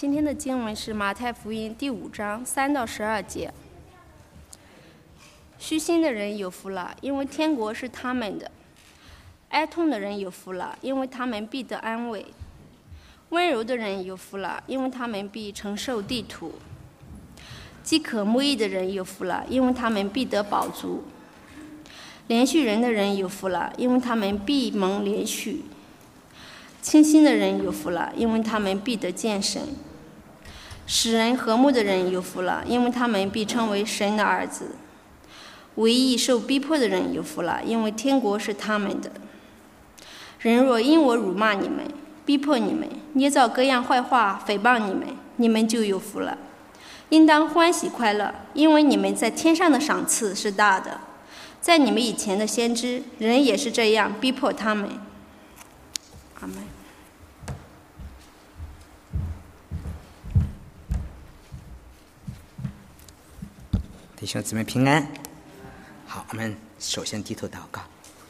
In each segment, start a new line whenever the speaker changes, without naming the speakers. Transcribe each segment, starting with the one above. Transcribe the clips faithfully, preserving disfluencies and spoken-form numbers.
今天的经文是马太福音第五章三到十二节。虚心的人有福了，因为天国是他们的；哀痛的人有福了，因为他们必得安慰；温柔的人有福了，因为他们必承受地土；饥渴慕义的人有福了，因为他们必得饱足；连续人的人有福了，因为他们必蒙连续；清心的人有福了，因为他们必得见神；使人和睦的人有福了，因为他们必称为神的儿子；为义受逼迫的人有福了，因为天国是他们的。人若因我辱骂你们，逼迫你们，捏造各样坏话诽谤你们，你们就有福了。应当欢喜快乐，因为你们在天上的赏赐是大的。在你们以前的先知，人也是这样逼迫他们。阿们。
弟兄姊妹平安。好，我们首先低头祷告。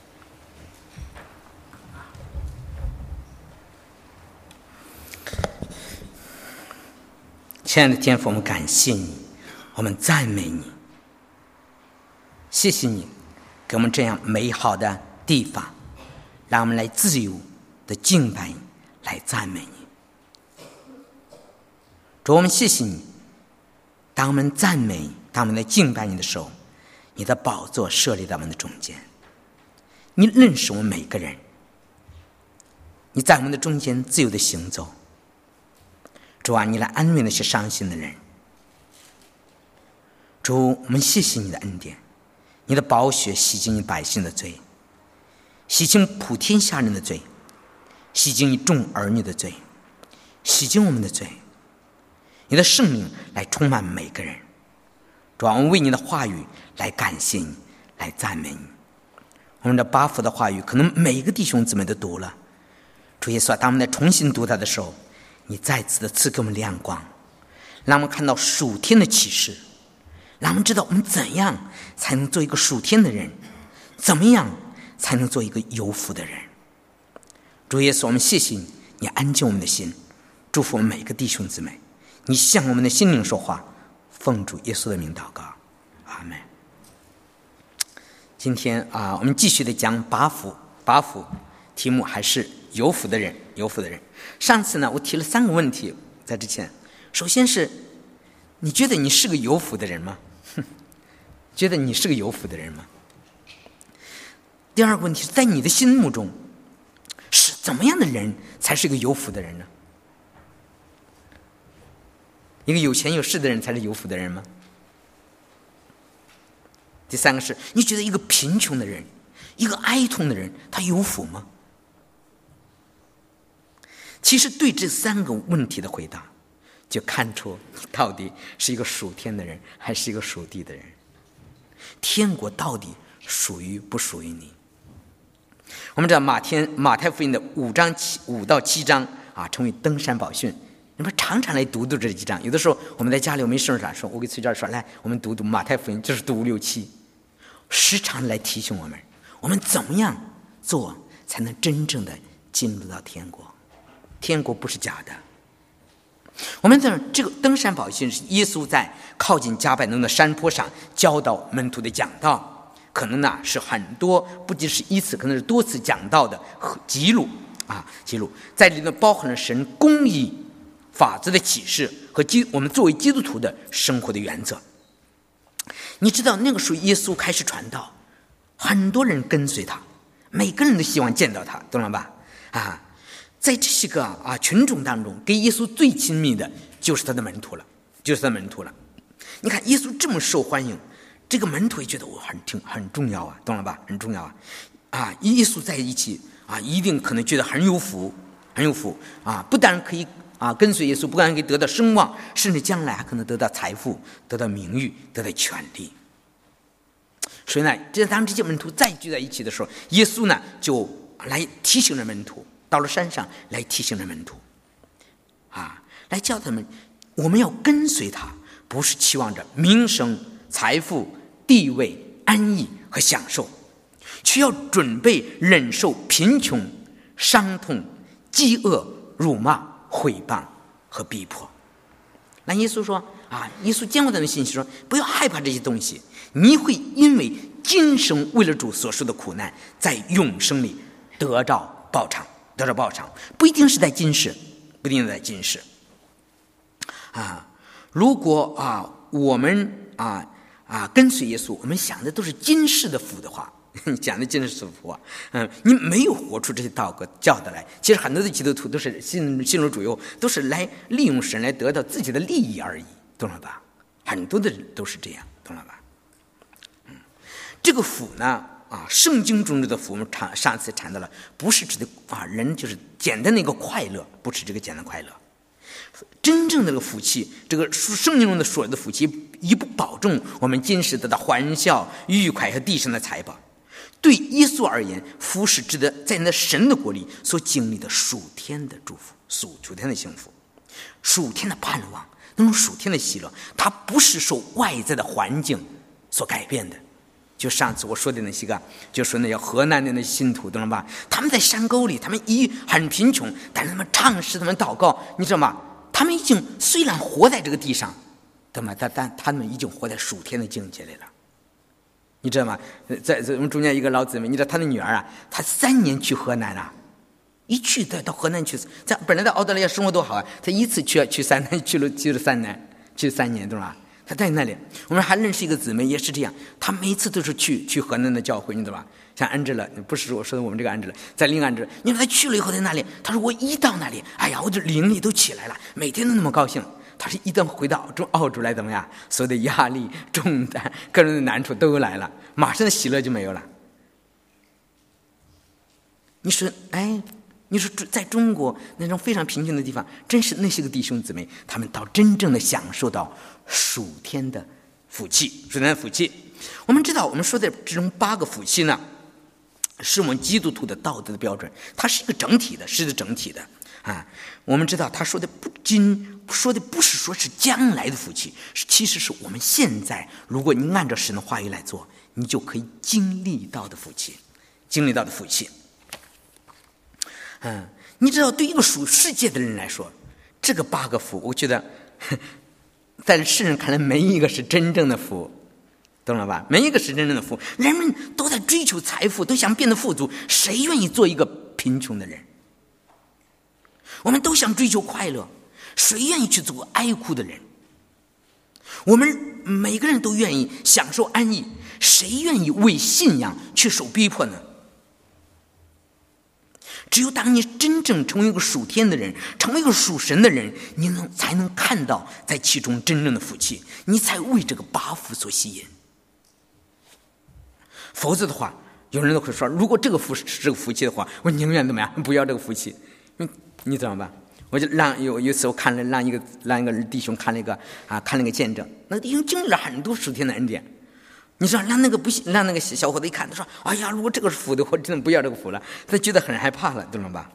亲爱的天父，我们感谢你，我们赞美你，谢谢你给我们这样美好的地方，让我们来自由的敬拜你，来赞美你。主，我们谢谢你，当我们赞美你，当我们来敬拜你的时候，你的宝座设立在我们的中间，你认识我们每个人，你在我们的中间自由的行走。主啊，你来安慰那些伤心的人。主，我们谢谢你的恩典，你的宝血洗净你百姓的罪，洗净普天下人的罪，洗净你众儿女的罪，洗净我们的罪，你的圣灵来充满每个人。主啊，我们为你的话语来感谢你，来赞美你。我们的八福的话语可能每一个弟兄姊妹都读了，主耶稣啊，当我们来重新读它的时候，你再次的赐给我们亮光，让我们看到属天的启示，让我们知道我们怎样才能做一个属天的人，怎么样才能做一个有福的人。主耶稣，我们谢谢你，你安静我们的心，祝福我们每个弟兄姊妹，你向我们的心灵说话，奉主耶稣的名祷告，阿们。今天啊，我们继续的讲八福，八福题目还是有福的人，有福的人。上次呢，我提了三个问题，在之前，首先是，你觉得你是个有福的人吗？觉得你是个有福的人吗？第二个问题是在你的心目中，是怎么样的人才是一个有福的人呢？一个有钱有势的人才是有福的人吗？第三个是，你觉得一个贫穷的人，一个哀痛的人，他有福吗？其实对这三个问题的回答，就看出你到底是一个属天的人还是一个属地的人，天国到底属于不属于你。我们知道马天马太福音的五章七五到七章啊，称为登山宝训，你们常常来读读这几章。有的时候我们在家里我没事啥说，我给崔教授说，来我们读读马太福音，就是读五六七，时常来提醒我们，我们怎么样做才能真正的进入到天国。天国不是假的。我们的这个登山宝训是耶稣在靠近加百农的山坡上教导门徒的讲道，可能呢是很多，不仅是一次，可能是多次讲道的记录啊，记录在里面包含了神公义法则的启示和基我们作为基督徒的生活的原则。你知道那个时候耶稣开始传道，很多人跟随他，每个人都希望见到他，懂了吧？啊。在这些个啊群众当中，跟耶稣最亲密的就是他的门徒了，就是他的门徒了。你看耶稣这么受欢迎，这个门徒也觉得我很挺很重要啊，懂了吧？很重要啊！啊，耶稣在一起啊，一定可能觉得很有福，很有福啊！不但可以啊跟随耶稣，不但可以得到声望，甚至将来还可能得到财富、得到名誉、得到权利。所以呢，这当这些门徒再聚在一起的时候，耶稣呢就来提醒着门徒。到了山上来提醒着门徒啊，来教他们，我们要跟随他，不是期望着名声、财富、地位、安逸和享受，却要准备忍受贫穷、伤痛、饥饿、辱骂、毁谤和逼迫。 那耶稣说啊，耶稣见过他们信息说，不要害怕这些东西，你会因为今生为了主所受的苦难，在永生里得到报偿，得到报偿，不一定是在今世，不一定在今世啊。如果啊我们啊啊跟随耶稣，我们想的都是今世的福的话，讲的今世的福啊，嗯，你没有活出这些道格教的来。其实很多的基督徒都是信信主主右，都是来利用神来得到自己的利益而已，懂了吧？很多的人都是这样，懂了吧？嗯，这个福呢，啊，圣经中的福，我们上上次谈到了，不是指的啊人就是简单的一个快乐，不是这个简单快乐。真正的这个福气，这个圣经中的所有的福气，一不保证我们今世得到欢笑、愉快和地上的财宝。对耶稣而言，福是指的在那神的国里所经历的属天的祝福，属属天的幸福，属天的盼望，那种属天的喜乐，它不是受外在的环境所改变的。就上次我说的那些个，就说那些河南的那些信徒，懂了吧？他们在山沟里，他们一很贫穷，但是他们唱诗，他们祷告，你知道吗？他们已经虽然活在这个地上，懂吗？但但他们已经活在属天的境界里了。你知道吗？在在我们中间一个老姊妹，你知道她的女儿啊，她三年去河南啊，一去到到河南去，在本来在澳大利亚生活多好啊，她一次去去三年，去了去了三年，去了三年，懂吗？她在那里，我们还认识一个姊妹，也是这样，她每次都是去去河南的教会，你知道吧？像安志了，不是我说的我们这个安志了，在另安志了，因为她去了以后在那里，她说我一到那里，哎呀，我的灵力都起来了，每天都那么高兴。他是一旦回到澳洲澳洲来怎么样？所有的压力、重担、各种的难处都来了，马上的喜乐就没有了。你说，哎，你说在中国那种非常贫穷的地方，真是那些个弟兄姊妹，他们到真正的享受到属天的福气，属天的福气。我们知道，我们说的这种八个福气呢，是我们基督徒的道德的标准，它是一个整体的，是一个整体的。啊，我们知道他说的不仅说的不是说是将来的福气，是其实是我们现在，如果你按照神的话语来做，你就可以经历到的福气，经历到的福气。嗯，你知道，对一个属世界的人来说，这个八个福，我觉得在世人看来没一个是真正的福，懂了吧？没一个是真正的福。人们都在追求财富，都想变得富足，谁愿意做一个贫穷的人？我们都想追求快乐，谁愿意去做哀哭的人？我们每个人都愿意享受安逸，谁愿意为信仰去受逼迫呢？只有当你真正成为一个属天的人，成为一个属神的人，你能才能看到在其中真正的福气，你才为这个八福所吸引。否则的话，有人都会说，如果这个福是这个福气的话，我宁愿怎么样，不要这个福气。你知道吧？我就让有有一次我看了让一个让一个弟兄看了一个啊看了一个见证，那个弟兄经历了很多属天的恩典。你说让那个不让那个小伙子一看，他说：“哎呀，如果这个是福的，我真的不要这个福了。”他觉得很害怕了，懂了吧？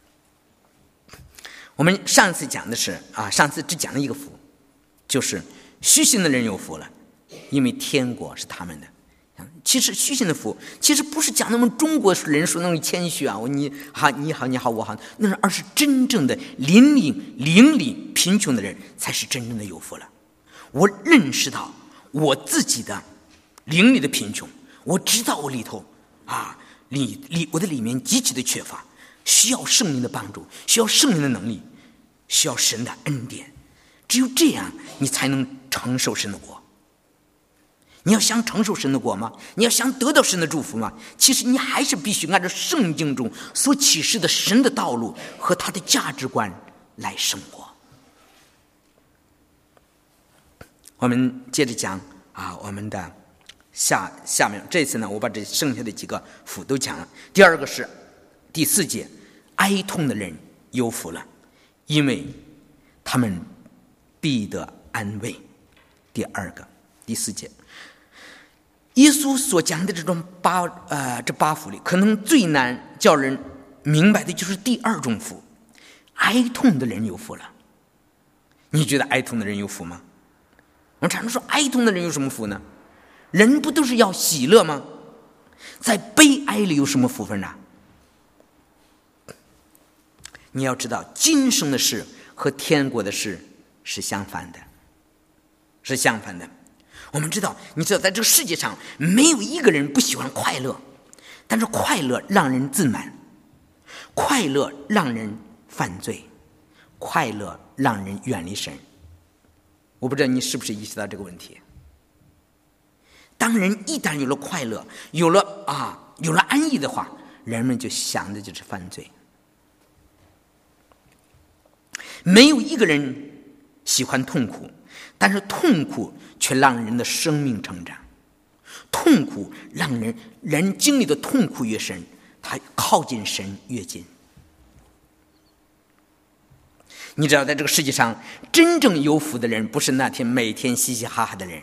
我们上次讲的是啊，上次只讲了一个福，就是虚心的人有福了，因为天国是他们的。其实虚心的福，其实不是讲那么中国人说那种谦虚啊，我你好你好你好我好，那是而是真正的邻里邻里贫穷的人才是真正的有福了。我认识到我自己的邻里的贫穷，我知道我里头啊里里我的里面极其的缺乏，需要圣灵的帮助，需要圣灵的能力，需要神的恩典。只有这样，你才能承受神的国。你要想承受神的国吗？你要想得到神的祝福吗？其实你还是必须按照圣经中所启示的神的道路和他的价值观来生活。我们接着讲啊，我们的下下面这次呢，我把这剩下的几个福都讲了。第二个是第四节，哀痛的人有福了，因为他们必得安慰。第二个第四节，耶稣所讲的这种八呃这八福里，可能最难叫人明白的就是第二种福，哀痛的人有福了。你觉得哀痛的人有福吗？我们常常说哀痛的人有什么福呢？人不都是要喜乐吗？在悲哀里有什么福分呢？你要知道，今生的事和天国的事是相反的，是相反的。我们知道，你知道，在这个世界上没有一个人不喜欢快乐，但是快乐让人自满，快乐让人犯罪，快乐让人远离神。我不知道你是不是意识到这个问题。当人一旦有了快乐，有了啊，有了安逸的话，人们就想的就是犯罪。没有一个人喜欢痛苦，但是痛苦却让人的生命成长。痛苦让人人经历的痛苦越深，他靠近神越近。你知道，在这个世界上，真正有福的人不是那天每天嘻嘻哈哈的人。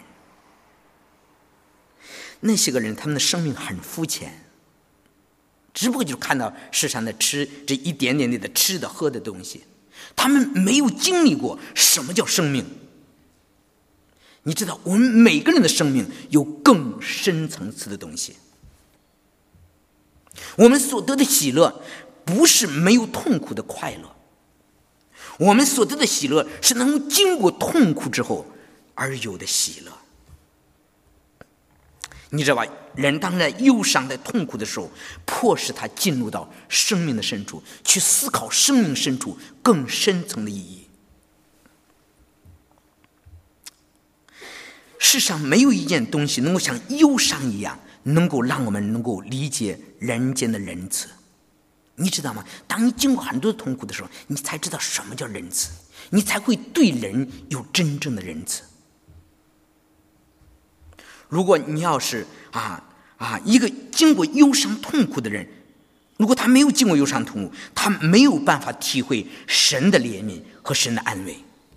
那些个人，他们的生命很肤浅，只不过就是看到世上的吃这一点点的吃的喝的东西，他们没有经历过什么叫生命。你知道，我们每个人的生命有更深层次的东西。我们所得的喜乐不是没有痛苦的快乐，我们所得的喜乐是能经过痛苦之后而有的喜乐。你知道吧？人当在忧伤在痛苦的时候，迫使他进入到生命的深处，去思考生命深处更深层的意义。世上没有一件东西能够像忧伤一样，能够让我们能够理解人间的仁慈。你知道吗？当你经过很多痛苦的时候，你才知道什么叫仁慈，你才会对人有真正的仁慈。如果你要是啊啊一个经过忧伤痛苦的人，如果他没有经过忧伤痛苦，他没有办法体会神的怜悯和神的安慰。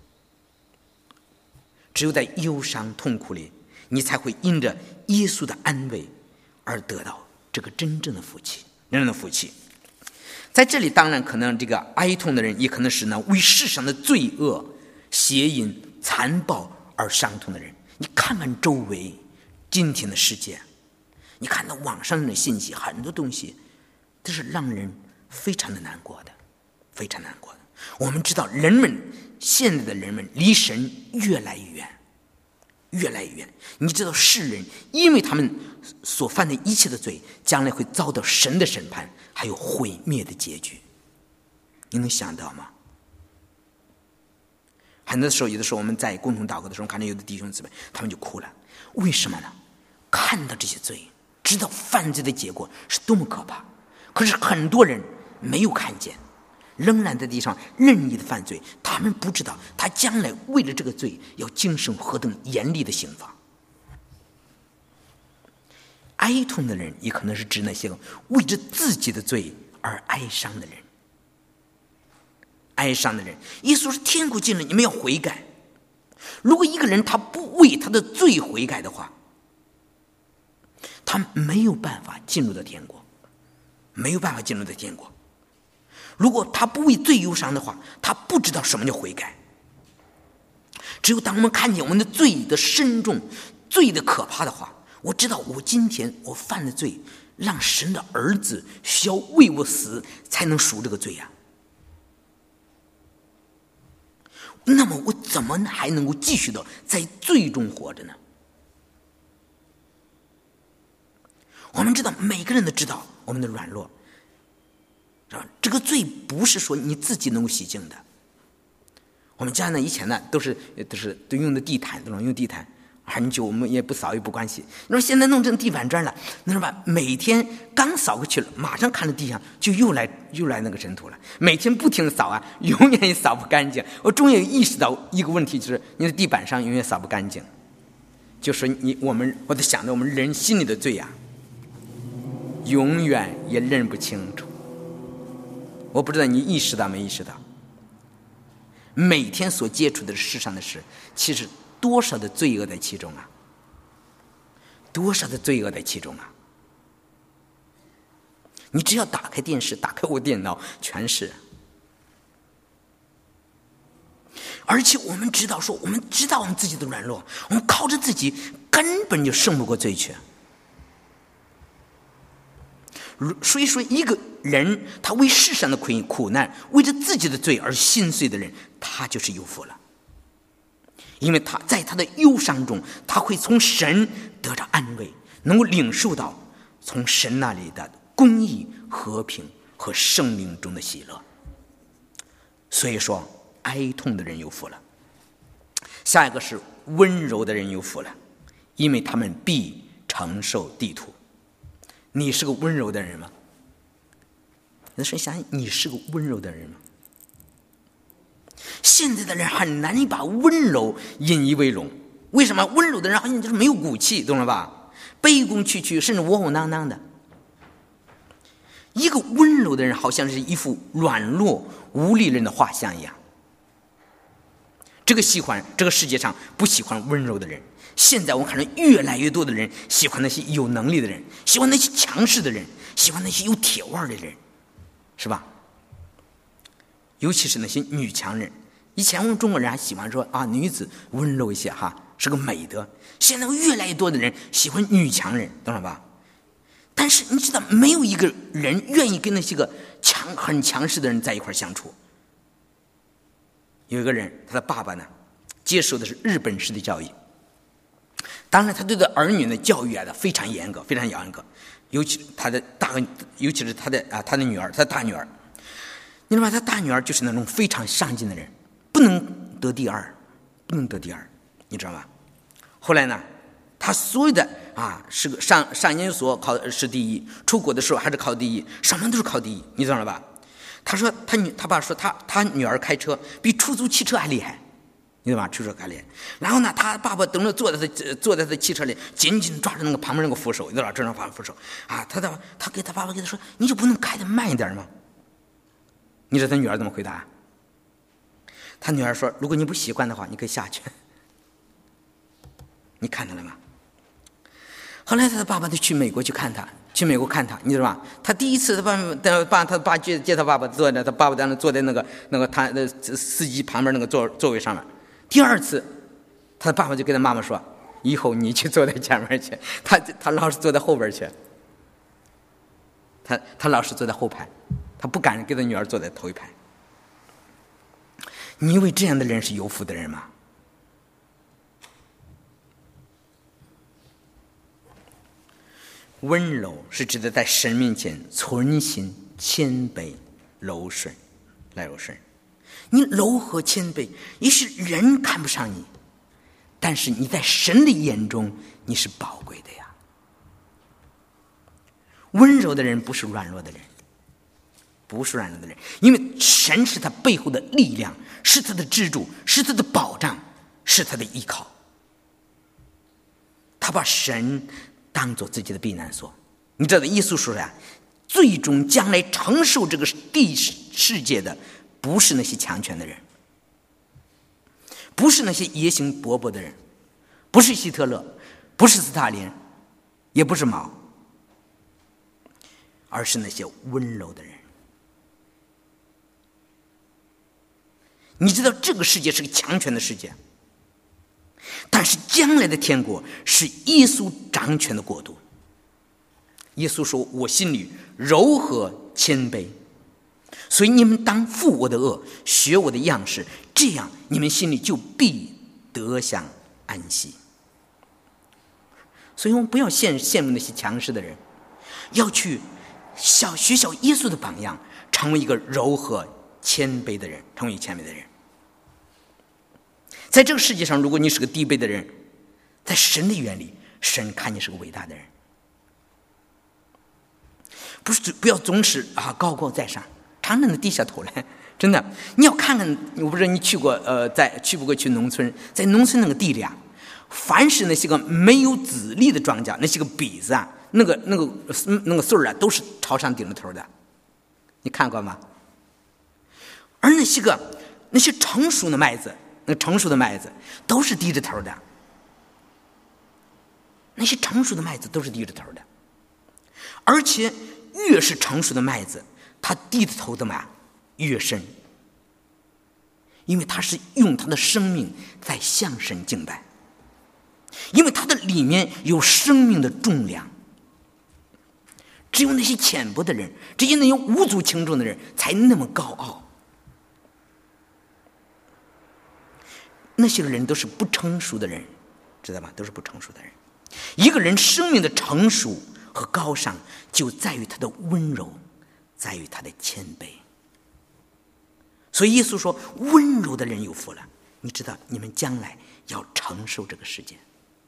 只有在忧伤痛苦里，你才会因着耶稣的安慰而得到这个真正的福气，真正的福气。在这里，当然可能这个哀痛的人，也可能是呢为世上的罪恶、邪淫、残暴而伤痛的人。你看看周围今天的世界，你看到网上的信息，很多东西都是让人非常的难过的，非常难过的。我们知道，人们现在的人们离神越来越远，越来越远。你知道，世人因为他们所犯的一切的罪，将来会遭到神的审判，还有毁灭的结局。你能想到吗？很多时候，有的时候我们在共同祷告的时候，看到有的弟兄姊妹，他们就哭了。为什么呢？看到这些罪，知道犯罪的结果是多么可怕，可是很多人没有看见，仍然在地上任意的犯罪。他们不知道他将来为了这个罪要经受何等严厉的刑罚。哀痛的人也可能是指那些为着自己的罪而哀伤的人。哀伤的人，耶稣说天国近了，你们要悔改。如果一个人他不为他的罪悔改的话，他没有办法进入到天国，没有办法进入到天国。如果他不为罪忧伤的话，他不知道什么叫悔改。只有当我们看见我们的罪的深重、罪的可怕的话，我知道我今天我犯的罪，让神的儿子需要为我死才能赎这个罪啊。那么我怎么还能够继续的在罪中活着呢？我们知道，每个人都知道我们的软弱，这个罪不是说你自己能够洗净的。我们家呢以前呢都是都是都用的地毯，都用地毯很久，我们也不扫也不关系。你说现在弄成地板砖了，那是吧？每天刚扫过去了，马上看到地上就又来又来那个尘土了。每天不停地扫啊，永远也扫不干净。我终于意识到一个问题，就是你的地板上永远扫不干净。就说你我们，我在想着我们人心里的罪啊，永远也认不清楚。我不知道你意识到没意识到，每天所接触的世上的事，其实多少的罪恶在其中啊，多少的罪恶在其中啊。你只要打开电视，打开我电脑，全是。而且我们知道说，我们知道我们自己的软弱，我们靠着自己根本就胜不过罪去。所以说，一个人他为世上的苦苦难，为着自己的罪而心碎的人，他就是有福了。 因为他在他的忧伤中，他会从神得到安慰，能够领受到从神那里的公义、和平和生命中的喜乐。所以说，哀痛的人有福了。下一个是温柔的人有福了，因为他们必承受地土。你是个温柔的人吗？有时候想想，你是个温柔的人吗？现在的人很难以把温柔引以为荣。为什么？温柔的人好像就是没有骨气，懂了吧？卑躬屈曲，甚至窝窝囊囊的。一个温柔的人好像是一副软弱无力人的画像一样。这个喜欢这个世界上不喜欢温柔的人，现在我看到越来越多的人喜欢那些有能力的人，喜欢那些强势的人，喜欢那些有铁腕的人，是吧？尤其是那些女强人。以前我们中国人还喜欢说啊，女子温柔一些哈，是个美德。现在越来越多的人喜欢女强人，懂了吧？但是你知道，没有一个人愿意跟那些个强很强势的人在一块相处。有一个人，他的爸爸呢，接受的是日本式的教育，当然他对他儿女的教育啊非常严格，非常严格，尤其他的大，尤其是他的啊他的女儿，他的大女儿，你知道吗？他大女儿就是那种非常上进的人，不能得第二，不能得第二，你知道吗？后来呢，他所有的啊是个上上研究所考是第一，出国的时候还是考第一，什么都是考第一，你知道了吧？他说他女他爸说他他女儿开车比出租汽车还厉害，你知道吧？出租车还厉害。然后呢，他爸爸等着坐在他坐在他汽车里，紧紧抓着那个旁边那个扶手，你知道吧？这种扶手啊，他的他给他爸爸给他说，你就不能开得慢一点吗？你知道他女儿怎么回答？他女儿说，如果你不习惯的话，你可以下去。你看到了吗？后来他的爸爸就去美国去看他。去美国看他，你知道吧？他第一次他爸爸他爸接接他爸爸坐在他爸爸在那坐在那个那个他的司机旁边那个座座位上面。第二次，他的爸爸就跟他妈妈说：“以后你去坐在前面去，他他老是坐在后边去。他他老是坐在后排，他不敢给他女儿坐在头一排。”你以为这样的人是有福的人吗？温柔是指的在神面前存心谦卑柔顺来柔顺。你柔和谦卑，也许人看不上你，但是你在神的眼中你是宝贵的呀。温柔的人不是软弱的人，不是软弱的人，因为神是他背后的力量，是他的支柱，是他的保障，是他的依靠。他把神当作自己的避难所。你知道耶稣说呀，最终将来承受这个地世界的不是那些强权的人，不是那些野心勃勃的人，不是希特勒，不是斯大林，也不是毛，而是那些温柔的人。你知道这个世界是个强权的世界，但是将来的天国是耶稣掌权的国度。耶稣说，我心里柔和谦卑，所以你们当负我的恶，学我的样式，这样你们心里就必得享安息。所以我们不要羡羡慕那些强势的人，要去小学小耶稣的榜样，成为一个柔和谦卑的人，成为谦卑的人。在这个世界上，如果你是个低卑的人，在神的眼里，神看你是个伟大的人。不是不要总是啊高高在上，常常的低下头来。真的，你要看看，我不知道你去过呃，在去不过去农村，在农村那个地里啊，凡是那些个没有籽粒的庄稼，那些个秕子啊，那个那个那个穗儿啊，都是朝上顶着头的。你看过吗？而那些个那些成熟的麦子，那成熟的麦子都是低着头的。那些成熟的麦子都是低着头的，而且越是成熟的麦子，它低的头的嘛越深，因为它是用它的生命在向神敬拜，因为它的里面有生命的重量。只有那些浅薄的人，只有那些无足轻重的人才那么高傲。 那些人都是不成熟的人，知道吧？都是不成熟的人。一个人生命的成熟和高尚，就在于他的温柔，在于他的谦卑。所以耶稣说，温柔的人有福了。你知道，你们将来要承受这个世界。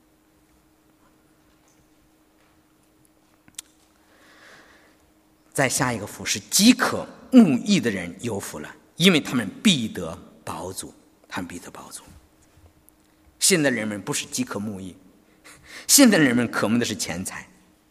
再下一个福是饥渴慕义的人有福了，因为他们必得饱足，他们必得饱足。现在人们不是饥渴慕义，现在人们渴慕的是钱财。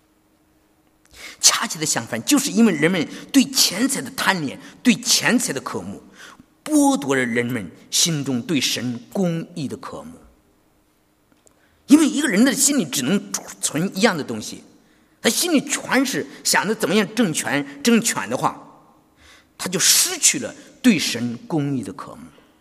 恰恰的相反，就是因为人们对钱财的贪恋，对钱财的渴慕，剥夺了人们心中对神公义的渴慕。因为一个人的心里只能存一样的东西，他心里全是想着怎么样争权争权的话，他就失去了对神公义的渴慕。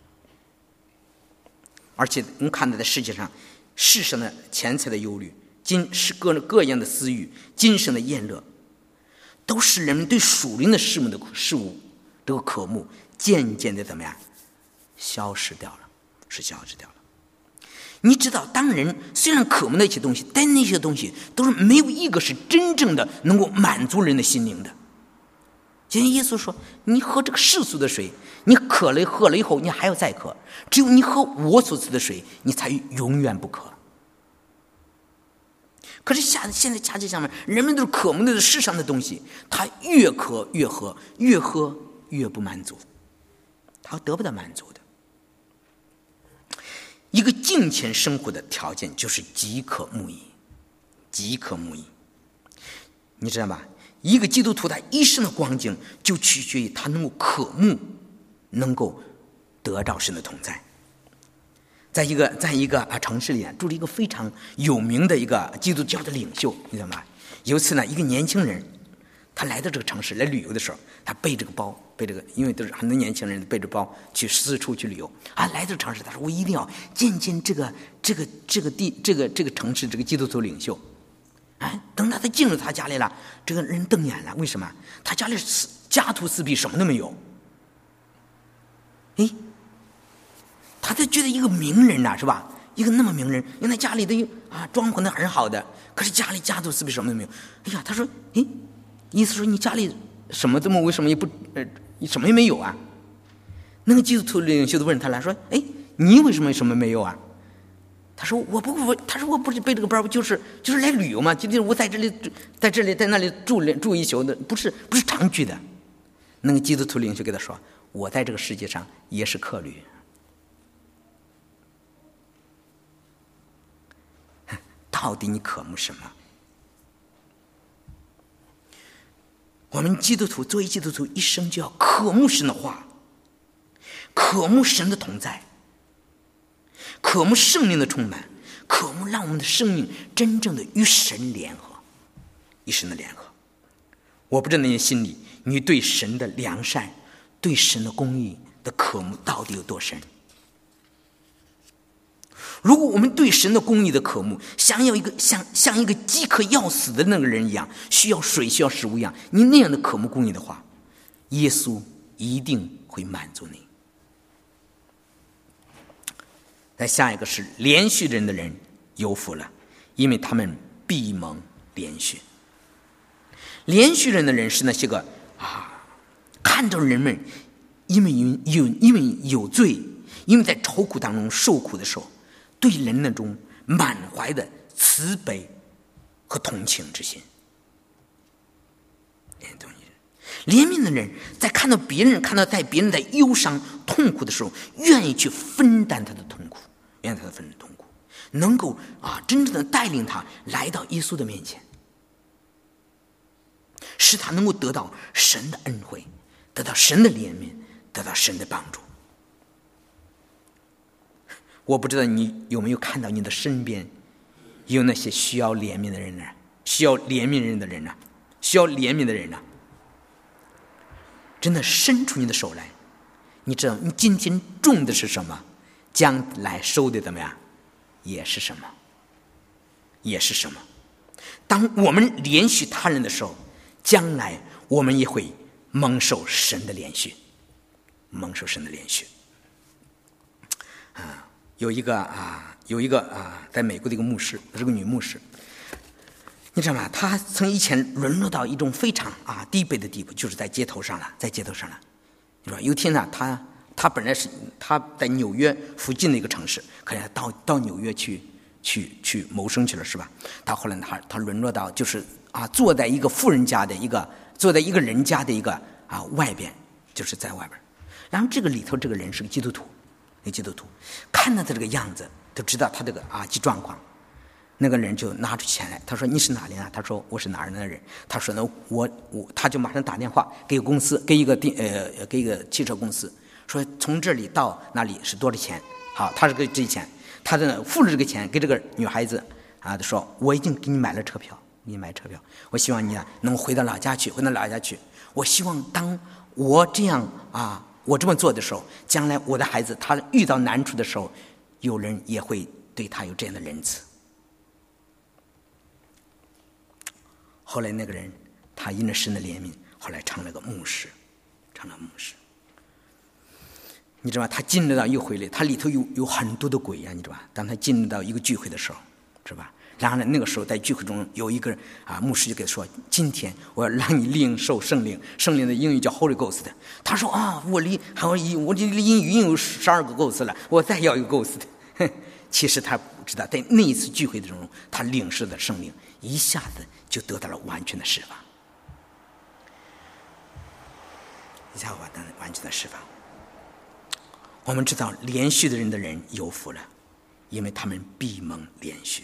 而且我们看到在世界上，世上的钱财的忧虑，今是各各样的私欲，今生的厌乐，都使人们对属灵的事物的事物这个渴慕渐渐的怎么样消失掉了，是消失掉了。你知道，当人虽然渴慕那些东西，但那些东西都是没有一个是真正的能够满足人的心灵的。就像耶稣说，你喝这个世俗的水，你渴了喝了以后你还要再渴，只有你喝我所赐的水，你才永远不渴。可是下现在恰恰相反，人们都是渴慕的世上的东西，他越渴越喝，越喝越不满足，他得不到满足的。一个敬虔生活的条件就是饥渴慕义，饥渴慕义。你知道吗？一个基督徒他一生的光景就取决于他能够渴慕，能够得到神的同在。在一个在一个啊城市里住了一个非常有名的一个基督教的领袖，你知道吗？有一次呢，一个年轻人他来到这个城市来旅游的时候，他背这个包，背这个，因为都是很多年轻人背着包去四处去旅游啊。来到这个城市，他说我一定要见见这个这个这个地这个这个城市这个基督徒领袖。哎，等到他进入他家里了，这个人瞪眼了，为什么？他家里家徒四壁，什么都没有。哎，他就觉得一个名人呐、啊，是吧？一个那么名人，因为他家里的啊装潢的很好的，可是家里家徒四壁，什么都没有。哎呀，他说，哎，意思说你家里什么这么为什么也不呃什么也没有啊？那个基督徒领袖都问他了，说，哎，你为什么什么没有啊？他说我不我他说我不是背这个包，就是就是来旅游嘛，今天我在这里在这里在那里住住一宿的，不是不是长居的。那个基督徒领袖给他说，我在这个世界上也是客旅。到底你渴慕什么？我们基督徒作为基督徒，一生就要渴慕神的话，渴慕神的同在，渴慕圣灵的充满，渴慕让我们的生命真正的与神联合，与神的联合。我不知道你心里你对神的良善，对神的公义的渴慕到底有多深。如果我们对神的公义的渴慕像要一个像像一个饥渴要死的那个人一样，需要水需要食物一样，你那样的渴慕公义的话，耶稣一定会满足你。再下一个是连续人的人有福了，因为他们必蒙连续。连续人的人是那些个啊，看着人们因为有因为有罪，因为在愁苦当中受苦的时候，对人那种满怀的慈悲和同情之心。怜悯的人在看到别人看到在别人在忧伤痛苦的时候，愿意去分担他的痛苦，愿意他的分担痛苦，能够啊真正的带领他来到耶稣的面前，使他能够得到神的恩惠，得到神的怜悯，得到神的帮助。我不知道你有没有看到你的身边有那些需要怜悯的人呢？需要怜悯人的人呢？需要怜悯的人呢？真的伸出你的手来，你知道你今天种的是什么，将来收的怎么样也是什么，也是什么。当我们连续他人的时候，将来我们也会蒙受神的连续，蒙受神的连续啊。 有一个啊，有一个啊，在美国的一个牧师，是个女牧师。你知道吗？她从以前沦落到一种非常啊低卑的地步，就是在街头上了，在街头上了。你说有一天呢，她她本来是她在纽约附近的一个城市，可能到到纽约去去去谋生去了，是吧？她后来她她沦落到就是啊，坐在一个富人家的一个坐在一个人家的一个啊外边，就是在外边。然后这个里头这个人是个基督徒。那基督徒看到他这个样子，都知道他这个啊及状况。那个人就拿出钱来，他说：“你是哪里啊？”他说：“我是哪儿的人。”他说：“呢，我我他就马上打电话给公司，给一个电呃给一个汽车公司，说从这里到那里是多少钱？好，他是给这钱，他呢付了这个钱给这个女孩子啊，说我已经给你买了车票，给你买车票，我希望你啊能回到老家去，回到老家去。我希望当我这样啊。”我这么做的时候，将来我的孩子他遇到难处的时候，有人也会对他有这样的仁慈。后来那个人他因着神的怜悯，后来成了个牧师，成了牧师。你知道吗？他进入到一个会里，他里头有有很多的鬼呀、啊，你知道吧？当他进入到一个聚会的时候，是吧？然后呢，那个时候在聚会中有一个啊牧师就给他说：“今天我要让你领受圣灵，圣灵的英语叫 Holy Ghost。”他说：“啊，我离还有我这英语已经有十二个 Ghost 了，我再要一个 Ghost。”其实他不知道，在那一次聚会的中，他领受的圣灵一下子就得到了完全的释放，一下子得到完全的释放。我们知道，连续的人的人有福了，因为他们必蒙连续。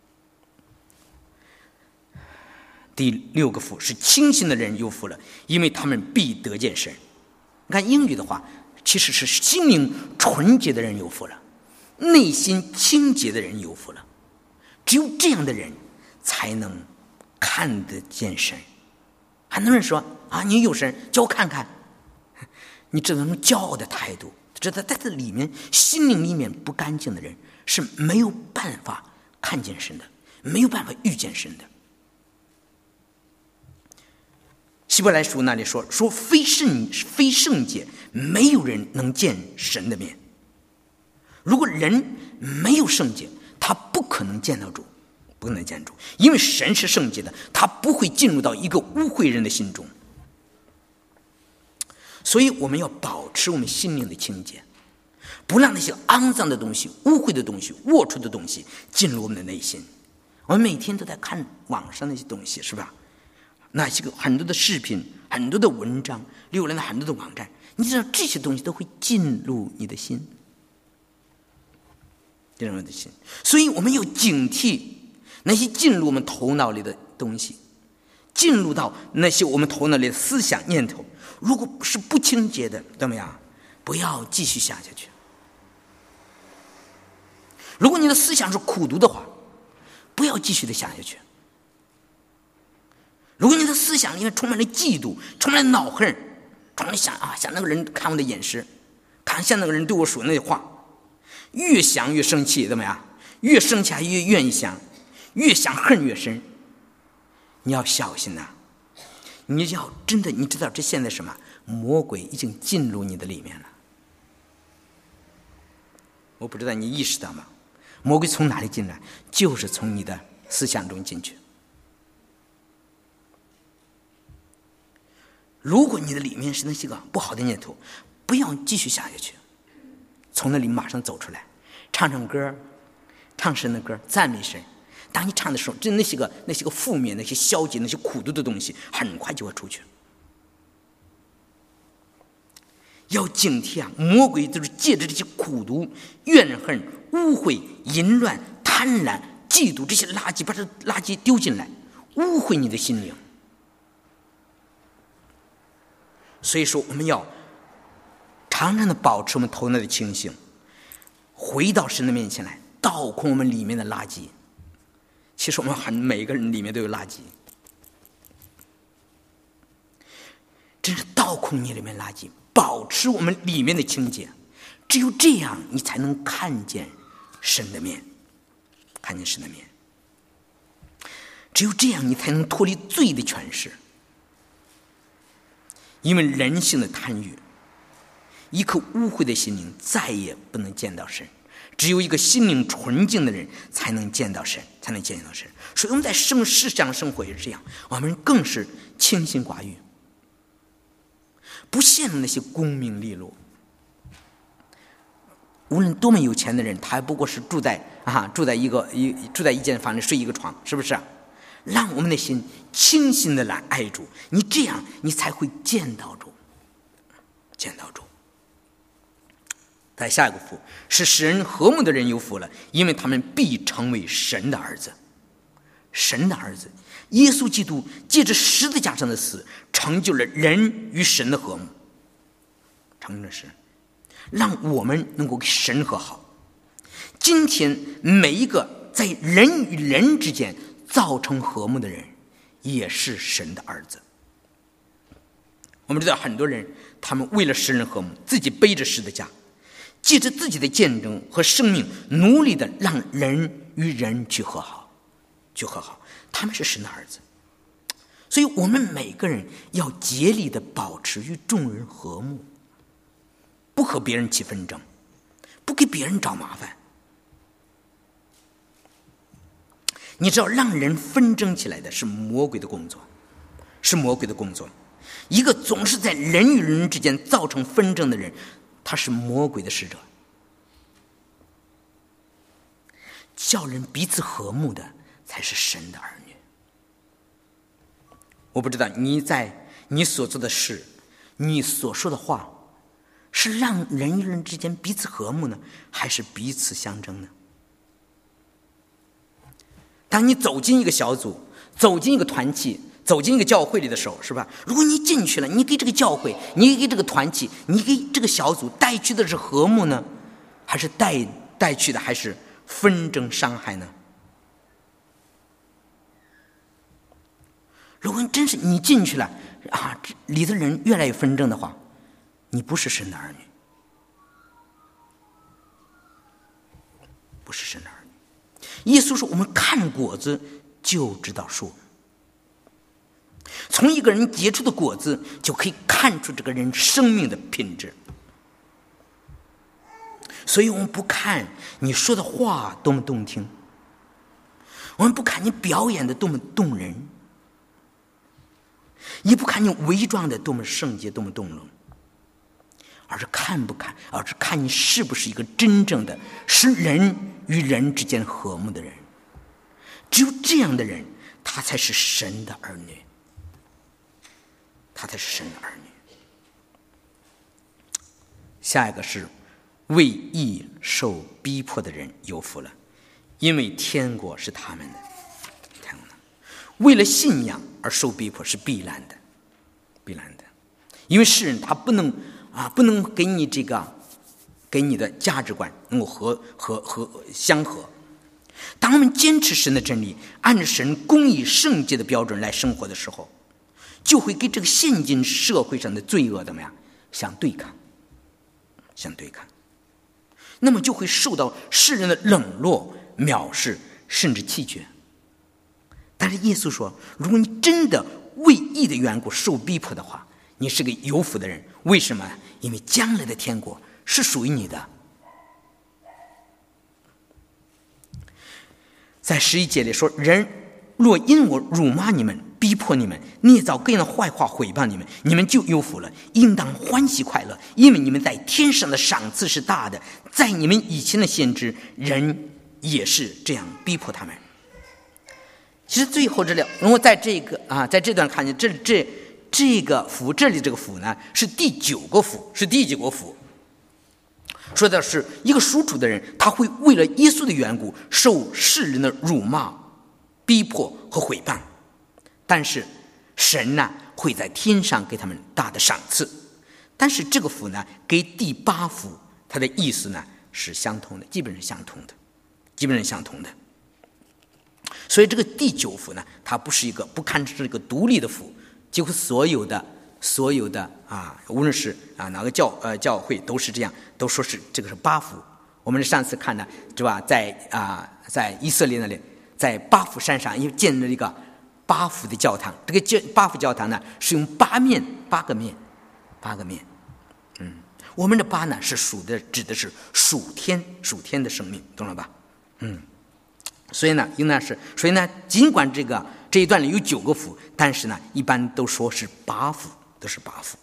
第六个福是清醒的人有福了，因为他们必得见神。你看英语的话，其实是心灵纯洁的人有福了，内心清洁的人有福了。只有这样的人才能看得见神。很多人说啊，你有神，叫我看看。你这种骄傲的态度，知道在这里面心灵里面不干净的人是没有办法看见神的，没有办法遇见神的。希伯来书那里说说非圣非圣洁，没有人能见神的面。如果人没有圣洁，他不可能见到主，不可能见主，因为神是圣洁的，他不会进入到一个污秽人的心中。所以我们要保持我们心灵的清洁，不让那些肮脏的东西、污秽的东西、龌龊的东西进入我们的内心。我们每天都在看网上那些东西，是吧？那些个很多的视频，很多的文章，浏览了很多的网站，你知道这些东西都会进入你的心，进入你的心。所以我们要警惕那些进入我们头脑里的东西，进入到那些我们头脑里的思想念头，如果是不清洁的，怎么样？不要继续想下去。如果你的思想是苦毒的话，不要继续的想下去。如果你的思想里面充满了嫉妒，充满了恼恨，充满了想啊想那个人看我的眼神，看像那个人对我说那些话，越想越生气，怎么样？越生气还越愿意想，越想恨越深。你要小心呐、啊！你要真的，你知道这现在什么？魔鬼已经进入你的里面了。我不知道你意识到吗？魔鬼从哪里进来？就是从你的思想中进去。如果你的里面是那些个不好的念头，不要继续想下去，从那里马上走出来，唱唱歌，唱神的歌，赞美神。当你唱的时候，这那些个那些个负面、那些消极、那些苦毒的东西，很快就会出去。要警惕啊！魔鬼就是借着这些苦毒、怨恨、污秽、淫乱、贪婪、嫉妒这些垃圾，把这垃圾丢进来，污秽你的心灵。所以说，我们要常常的保持我们头脑的清醒，回到神的面前来，倒空我们里面的垃圾。其实我们很每个人里面都有垃圾，真是倒空你里面垃圾，保持我们里面的清洁。只有这样，你才能看见神的面，看见神的面。只有这样，你才能脱离罪的权势。因为人性的贪欲，一颗污秽的心灵再也不能见到神， 只有一个心灵纯净的人才能见到神，才能见到神。所以我们在生世上生活也是这样，我们更是清心寡欲，不羡慕那些功名利禄。无论多么有钱的人，他还不过是住在啊住在一个一住在一间房里睡一个床，是不是？让我们的心清心的来爱主，你这样你才会见到主，见到主。在下一个福是使人和睦的人有福了，因为他们必成为神的儿子。神的儿子耶稣基督借着十字架上的死，成就了人与神的和睦，成就了神，让我们能够跟神和好。今天每一个在人与人之间造成和睦的人，也是神的儿子。我们知道很多人，他们为了使人和睦，自己背着十字架，借着自己的见证和生命，努力的让人与人去和好，去和好。他们是神的儿子，所以我们每个人要竭力的保持与众人和睦，不和别人起纷争，不给别人找麻烦。你知道，让人纷争起来的是魔鬼的工作，是魔鬼的工作。一个总是在人与人之间造成纷争的人，他是魔鬼的使者。叫人彼此和睦的才是神的儿女。我不知道你在你所做的事，你所说的话，是让人与人之间彼此和睦呢，还是彼此相争呢？当你走进一个小组，走进一个团体，走进一个教会里的时候，是吧？如果你进去了，你给这个教会，你给这个团体，你给这个小组带去的是和睦呢，还是带带去的还是纷争伤害呢？如果真是你进去了啊，里头人越来越纷争的话，你不是神的儿女，不是神的儿女。耶稣说，我们看果子就知道树。从一个人结出的果子就可以看出这个人生命的品质。所以我们不看你说的话多么动听，我们不看你表演的多么动人，也不看你伪装的多么圣洁多么动容，而是看不看而是看你是不是一个真正的使人与人之间和睦的人。只有这样的人，他才是神的儿女，他才是神的儿女。下一个是为义受逼迫的人有福了，因为天国是他们的。为了信仰而受逼迫是必然的，必然的，因为世人他不能啊，不能给你这个，给你的价值观能够和和和相合。当我们坚持神的真理，按照神公义圣洁的标准来生活的时候，就会跟这个现今社会上的罪恶怎么样相对抗，相对抗。那么就会受到世人的冷落、藐视，甚至弃绝。但是耶稣说，如果你真的为义的缘故受逼迫的话，你是个有福的人。为什么？因为将来的天国是属于你的。在十一节里说，人若因我辱骂你们、逼迫你们、捏造各样的坏话毁谤你们，你们就有福了，应当欢喜快乐，因为你们在天上的赏赐是大的。在你们以前的先知人也是这样逼迫他们。其实最后这里，如果在这个啊，在这段看见这这这个福，这里这个福呢是第九个福，是第几个福？说的是一个属主的人，他会为了耶稣的缘故受世人的辱骂、逼迫和毁谤，但是神呢会在天上给他们大的赏赐。但是这个福呢，跟第八福它的意思呢是相同的，基本是相同的，基本是相同的。所以这个第九福呢，它不是一个不看是一个独立的福，几乎所有的所有的啊，无论是啊哪个教呃教会都是这样，都说是这个是八福。我们上次看呢，是吧？在啊在以色列那里，在巴福山上又建了一个八福的教堂。这个八福教堂呢，是用八面八个面八个面。嗯， 我们的八呢是属的，指的是属天属天的生命，懂了吧？嗯，所以呢，应当是，所以呢，尽管这个这一段里有九个福，但是呢，一般都说是八福，都是八福。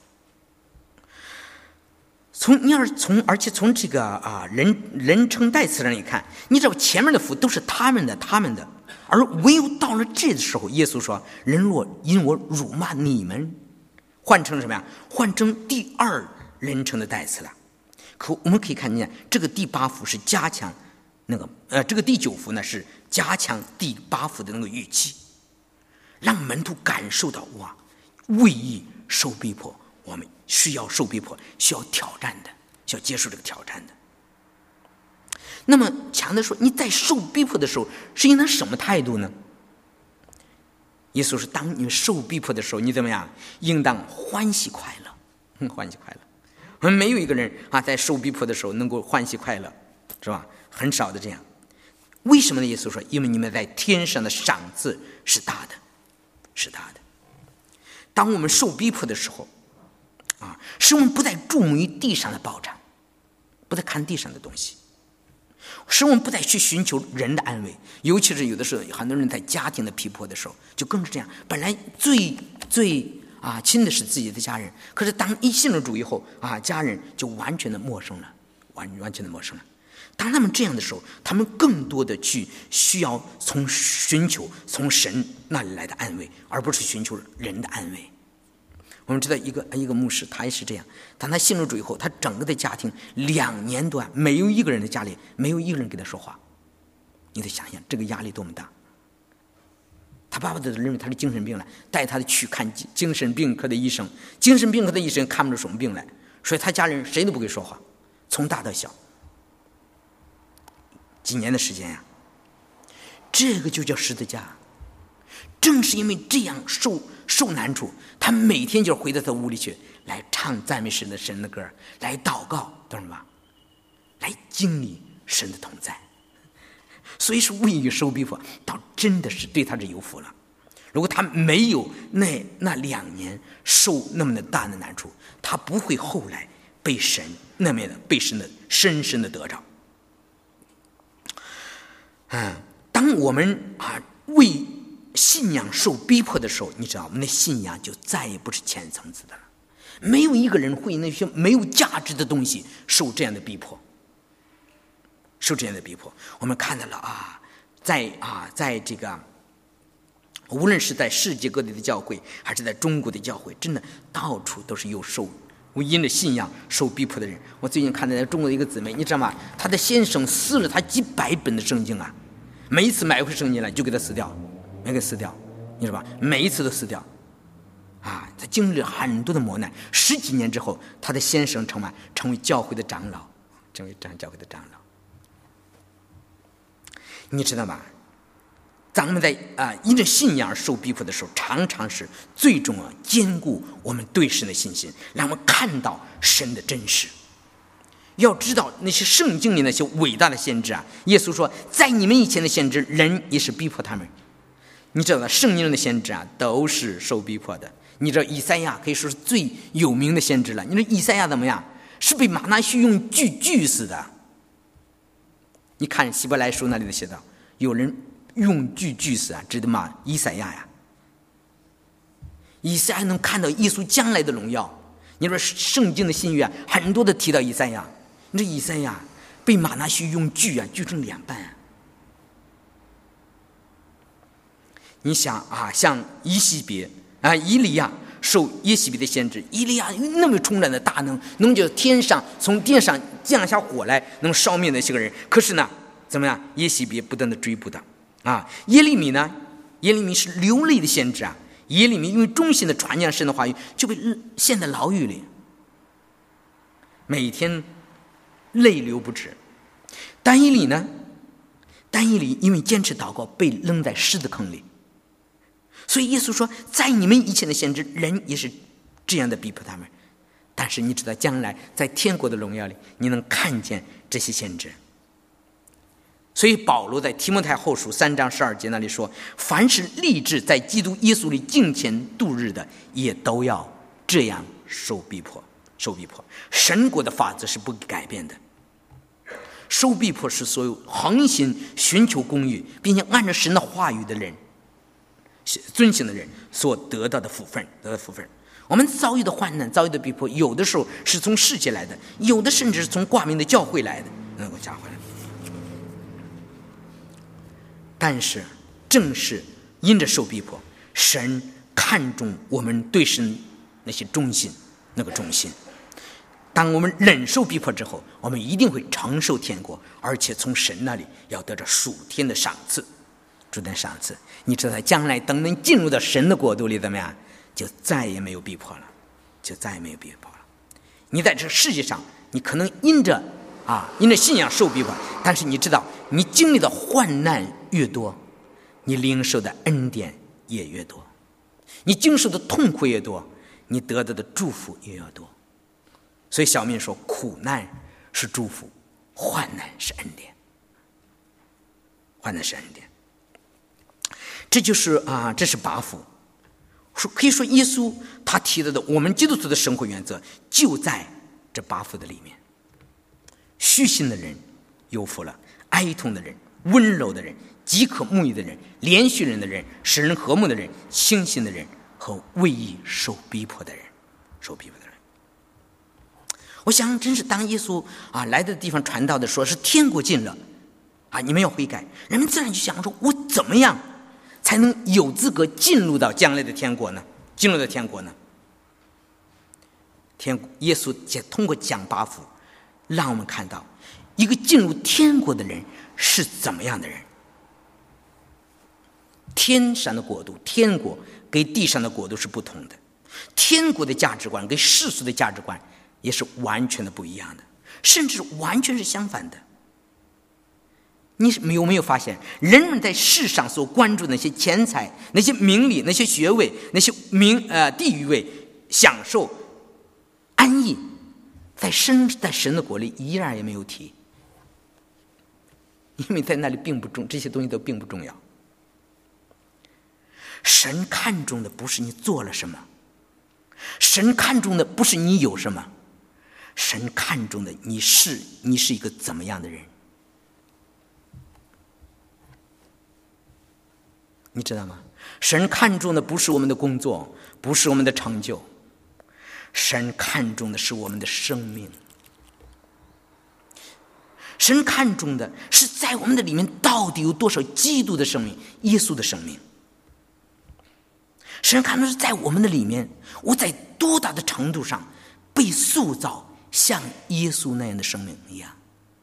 从你要是从，而且从这个啊人人称代词上来看，你知道前面的福都是他们的他们的，而唯有到了这的时候，耶稣说：“人若因我辱骂你们”，换成什么呀？换成第二人称的代词了。可我们可以看见，这个第八福是加强那个呃，这个第九福呢是加强第八福的那个语气，让门徒感受到哇，为义受逼迫，我们需要受逼迫，需要挑战的，需要接受这个挑战的。那么强的说，你在受逼迫的时候是应当什么态度呢？耶稣说，当你受逼迫的时候，你怎么样？应当欢喜快乐，欢喜快乐。我们没有一个人啊，在受逼迫的时候能够欢喜快乐，是吧？很少的这样。为什么呢？耶稣说，因为你们在天上的赏赐是大的，是大的。当我们受逼迫的时候啊，使我们不再注目于地上的报偿，不再看地上的东西，使我们不再去寻求人的安慰。尤其是有的时候，很多人在家庭的逼迫的时候，就更是这样。本来最最啊亲的是自己的家人，可是当一信了主以后啊，家人就完全的陌生了，完完全的陌生了。当他们这样的时候，他们更多的去需要从寻求从神那里来的安慰，而不是寻求人的安慰。我们知道一个一个牧师，他也是这样。当他信了主以后，他整个的家庭两年多，没有一个人的家里没有一个人跟他说话。你得想想这个压力多么大。他爸爸都认为他是精神病了，带他去看精神病科的医生，精神病科的医生看不出什么病来，所以他家人谁都不给说话，从大到小。几年的时间呀，这个就叫十字架。正是因为这样受受难处，他每天就回到他屋里去，来唱赞美神的神的歌，来祷告，懂了吧？来经历神的同在。所以说，为义受逼迫，倒真的是对他是有福了。如果他没有那那两年受那么的大的难处，他不会后来被神那么的被神的深深的得着。嗯，当我们啊为信仰受逼迫的时候，你知道我们的信仰就再也不是浅层次的了。没有一个人会那些没有价值的东西受这样的逼迫，受这样的逼迫。我们看到了啊，在啊在这个无论是在世界各地的教会，还是在中国的教会，真的到处都是有受因着信仰受逼迫的人。我最近看到在中国的一个姊妹，你知道吗？她的先生撕了她几百本的圣经啊，每一次买回圣经来就给她撕掉，没给撕掉，你知道吧？每一次都撕掉，啊，她经历了很多的磨难。十几年之后，她的先生成为成为教会的长老，成为教会的长老。你知道吗？咱们在啊因着信仰受逼迫的时候，常常是最重要坚固我们对神的信心，让我们看到神的真实。要知道那些圣经里那些伟大的先知啊，耶稣说，在你们以前的先知，人也是逼迫他们。你知道的，圣经中的先知啊，都是受逼迫的。你知道以赛亚可以说是最有名的先知了。你说以赛亚怎么样？是被马拿西用锯锯死的。你看希伯来书那里的写道，有人用锯锯死啊，指的嘛以赛亚呀。以赛亚能看到耶稣将来的荣耀。你说圣经的新约啊，很多的提到以赛亚。你说以赛亚被马拿西用锯啊锯成两半啊。你想啊，像以西别啊，以利亚受耶西别的先知，以利亚那么充满的大能，能叫天上从天上降下火来，能烧灭那些个人。可是呢，怎么样？耶西别不断的追捕他啊。耶利米呢？耶利米是流泪的先知啊。耶利米因为忠心的传讲神的话语，就被陷在牢狱里，每天泪流不止。但以理呢？但以理因为坚持祷告，被扔在狮子坑里。所以耶稣说，在你们以前的先知，人也是这样的逼迫他们。但是你知道，将来在天国的荣耀里，你能看见这些先知。所以保罗在提摩太后书三章十二节那里说，凡是立志在基督耶稣里敬虔度日的，也都要这样受逼迫， 受逼迫。神国的法则是不改变的。受逼迫是所有恒心寻求公义，并且按照神的话语的人、遵行的人所得到的福分，得到的福分。我们遭遇的患难、遭遇的逼迫，有的时候是从世界来的，有的甚至是从挂名的教会来的，能够加回来。但是，正是因着受逼迫，神看重我们对神那些忠心，那个忠心。当我们忍受逼迫之后，我们一定会承受天国，而且从神那里要得着属天的赏赐，主的赏赐。你知道，将来等能进入到神的国度里，怎么样？就再也没有逼迫了，就再也没有逼迫了。你在这世界上，你可能因着啊，因着信仰受逼迫，但是你知道，你经历的患难越多，你领受的恩典也越多，你经受的痛苦越多，你得到的祝福也越多。所以小民说，苦难是祝福，患难是恩典，患难是恩典。这就是啊，这是八福。说可以说，耶稣他提到的我们基督徒的生活原则，就在这八福的里面。虚心的人有福了，哀痛的人、温柔的人、饥渴沐浴的人、连续人的人、使人和睦的人、清心的人和为义受逼迫的人，受逼迫的人。我想，真是当耶稣啊来的地方传道的，说是天国近了，啊，你们要悔改，人们自然就想说，我怎么样才能有资格进入到将来的天国呢？进入到天国呢？天耶稣也通过讲八福，让我们看到一个进入天国的人是怎么样的人。天上的国度，天国跟地上的国度是不同的，天国的价值观跟世俗的价值观也是完全的不一样的，甚至完全是相反的。你有没有发现，人们在世上所关注的那些钱财、那些名利、那些学位、那些名呃地域位、享受、安逸，在神在神的国里依然也没有提，因为在那里并不重，这些东西都并不重要。神看重的不是你做了什么，神看重的不是你有什么，神看重的你是你是一个怎么样的人。你知道吗？神看重的不是我们的工作，不是我们的成就，神看重的是我们的生命。神看重的是在我们的里面到底有多少基督的生命，耶稣的生命。神看重的是在我们的里面，我在多大的程度上被塑造像耶稣那样的生命一样。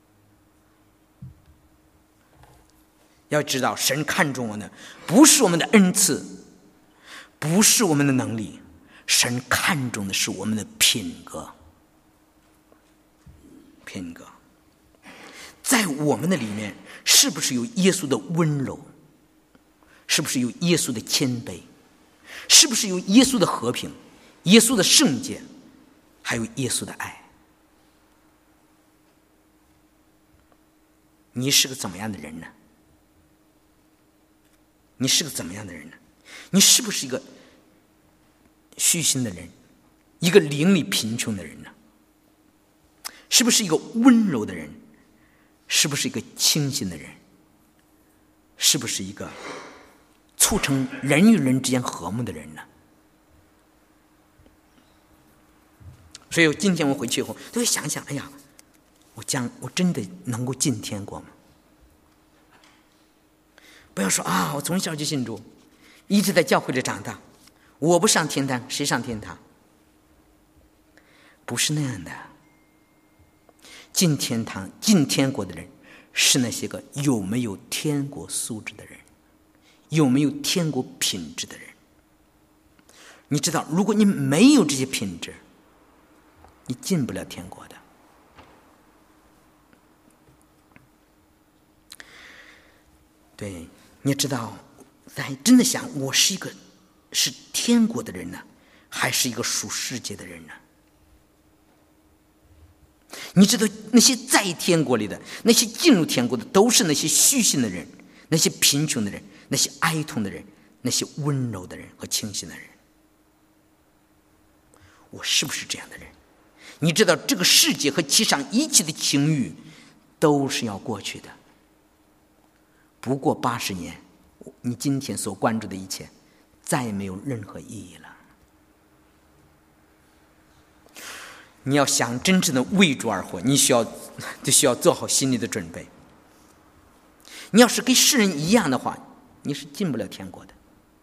要知道，神看重我呢，不是我们的恩赐，不是我们的能力，神看重的是我们的品格。品格在我们的里面，是不是有耶稣的温柔？是不是有耶稣的谦卑？是不是有耶稣的和平、耶稣的圣洁，还有耶稣的爱？你是个怎么样的人呢？你是个怎么样的人呢？你是不是一个虚心的人，一个灵里贫穷的人呢？是不是一个温柔的人？是不是一个清心的人？是不是一个促成人与人之间和睦的人呢？所以今天我回去以后都会想想，哎呀，我将我真的能够进天国吗？不要说啊，我从小就信主，一直在教会里长大，我不上天堂，谁上天堂？不是那样的。进天堂、进天国的人，是那些个有没有天国素质的人，有没有天国品质的人。你知道，如果你没有这些品质，你进不了天国的。对，你知道，在真的想，我是一个是天国的人呢，还是一个属世界的人呢？你知道，那些在天国里的，那些进入天国的，都是那些虚心的人，那些贫穷的人，那些哀痛的人，那些温柔的人和清醒的人。我是不是这样的人？ 你知道这个世界和其上一切的情欲都是要过去的。不过八十年，你今天所关注的一切再也没有任何意义了。你要想真正的为主而活，你需要就需要做好心理的准备。你要是跟世人一样的话，你是进不了天国的。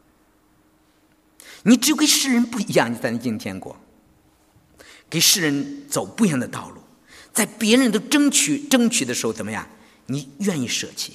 你只有跟世人不一样，你才能进天国。给世人走不一样的道路，在别人都争取争取的时候怎么样，你愿意舍弃；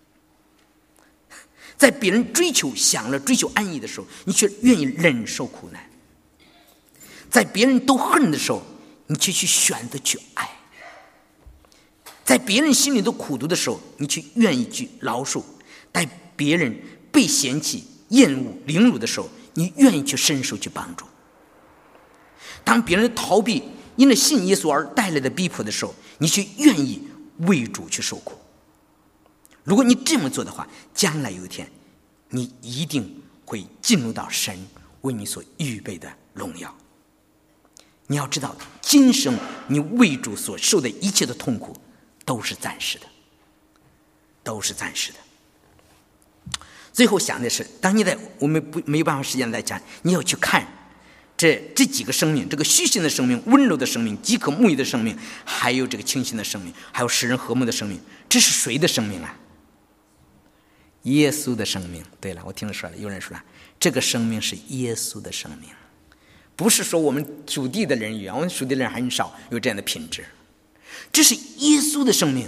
在别人追求享乐追求安逸的时候，你却愿意忍受苦难；在别人都恨的时候，你却去选择去爱；在别人心里都苦毒的时候，你却愿意去饶恕；在别人被嫌弃厌恶凌辱的时候，你愿意去伸手去帮助。当别人逃避因着信耶稣而带来的逼迫的时候，你却愿意为主去受苦。如果你这么做的话，将来有一天你一定会进入到神为你所预备的荣耀。你要知道，今生你为主所受的一切的痛苦都是暂时的，都是暂时的。最后想的是，当你在我们不没有办法时间来讲，你要去看这这几个生命，这个虚心的生命、温柔的生命、饥渴沐浴的生命，还有这个清新的生命，还有使人和睦的生命，这是谁的生命啊？耶稣的生命。对了，我听说了，有人说了，这个生命是耶稣的生命，不是说我们属地的人一样，我们属地的人很少有这样的品质，这是耶稣的生命。